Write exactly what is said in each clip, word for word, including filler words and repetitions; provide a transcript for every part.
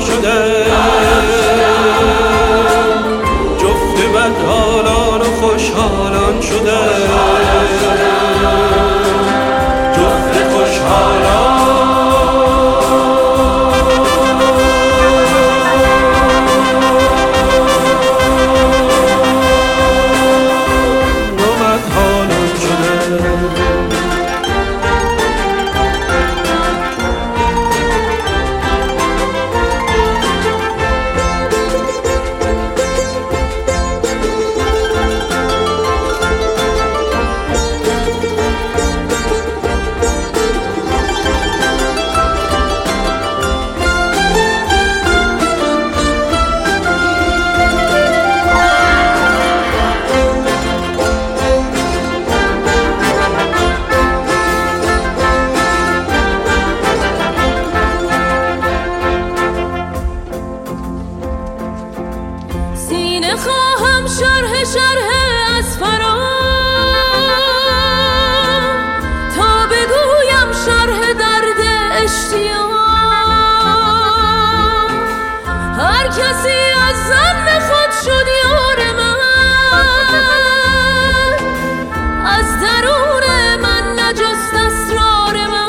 شده، جفت بدحالان و خوشحالان شده، جفت خوشحالان. خواهم شرح شرح از فرام تا بگویم شرح درد اشتیاق. هر کسی از ظن خود شد یار من، از درون من نجست اسرار من.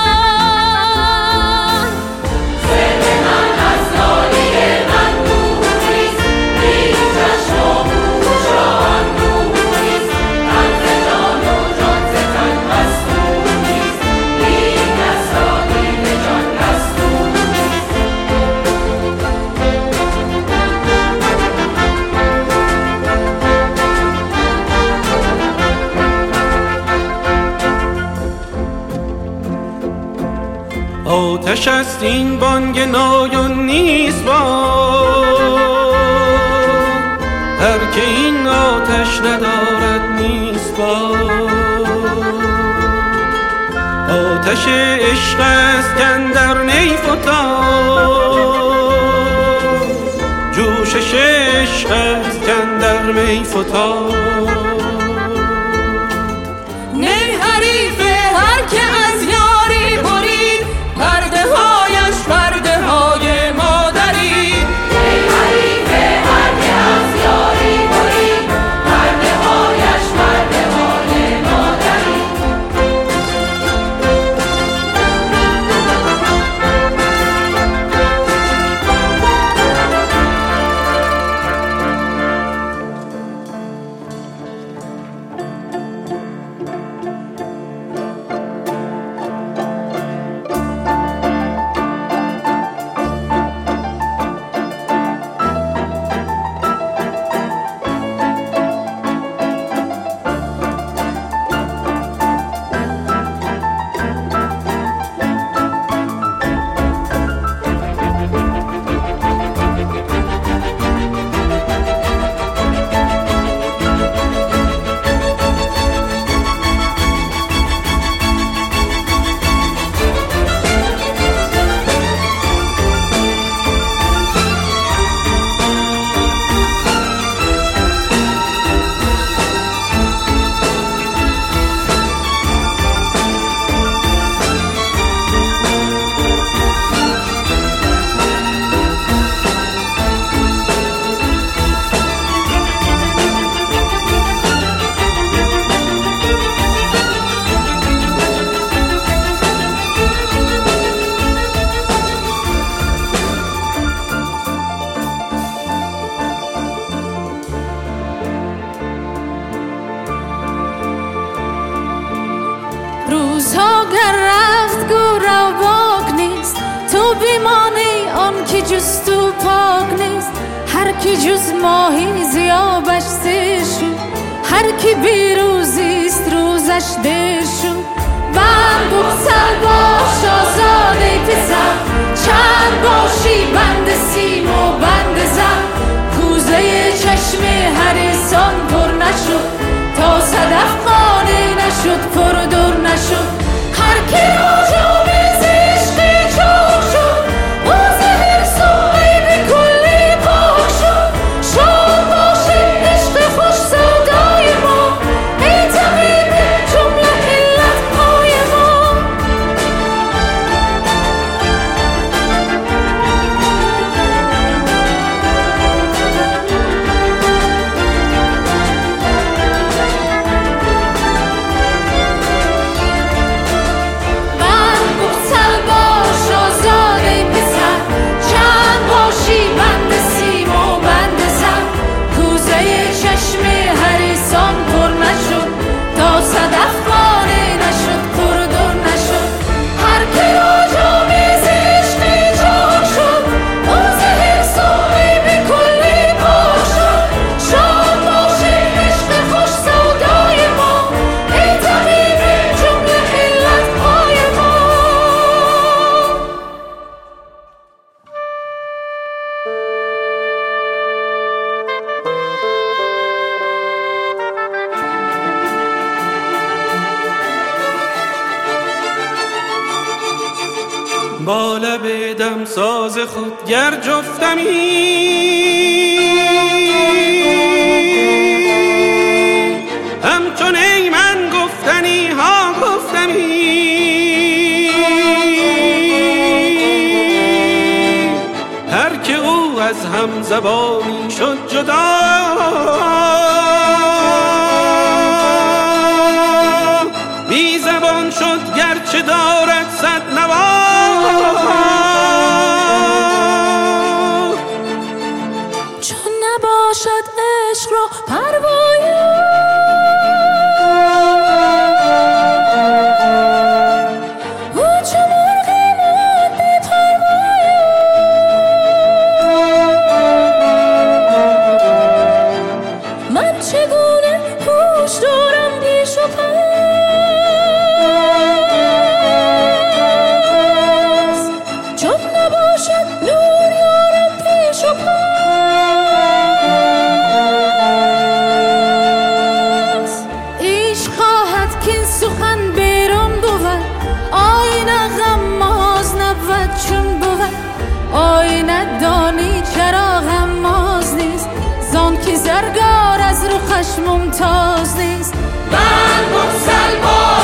آتش است این بانگ نایون نیست با، هر که این آتش ندارد نیست با. آتش عشق است کاندر نی فتاد، جوشش عشق است کاندر می فتاد. نی حریف هر که از یاری برید، پرده هایش پرده های مادری. ای حریف هر که از یاری برید، پرده هایش پرده های مادری. روزها گر رفت گو رواق نیست، تو بیمانی آن که جز تو پاک نیست. هر کی جز ماهی زیابش سیر شد، هر کی بیروزیست روزش دیر شد. بند بگسل باش آزاده پسر، چند باشی بند سیم و بند زن. کوزه چشم حریصان پر نشد، تا صدف قانع نشد پر دور نشد. هر کی راجع به عشقی چاق شد، باز حرص و عیب کلی پاک شد. شاد باشه عشق خوش سودای ما، ای طبیب جمله علت های ما. با لب دم ساز خود گر جفتمی همچون ای من گفتنی ها گفتمی هر که او از هم زبانی شد جدا بی زبان شد گرچه دارد صد نوا چون نباشد عشق را پروایی او چو مرغی ماند بی پروایی من چگونه هوش دارم پیش و پس چون نباشد نور یارم پیش و پس عشق خواهد کین سخن بیرون بود آینه غماز نبود چون بود آینه دانی چرا غماز نیست زان که زرگار از رخش ممتاز نیست من مفصل با